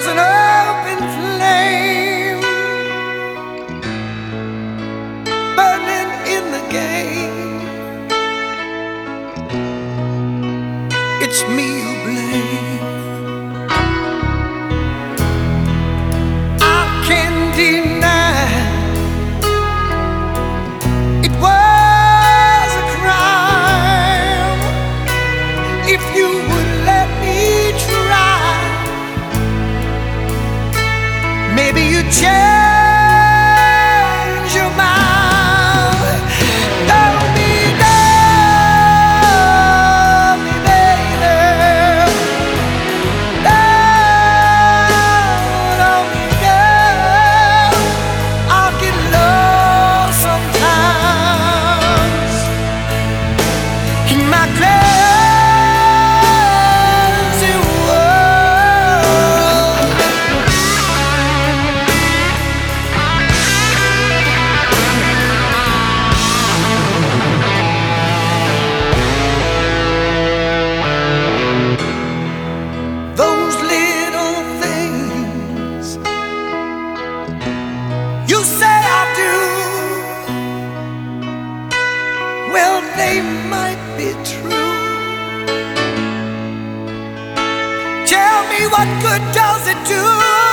an open flame burning in the game. It's me you blame. I can't deny it was a crime. If you would let me try, maybe you change your mind. Love me, baby. Love me, girl. I'll get lost sometimes in my crazy world. Those little things you say I do, well, they might be true. Tell me, what good does it do?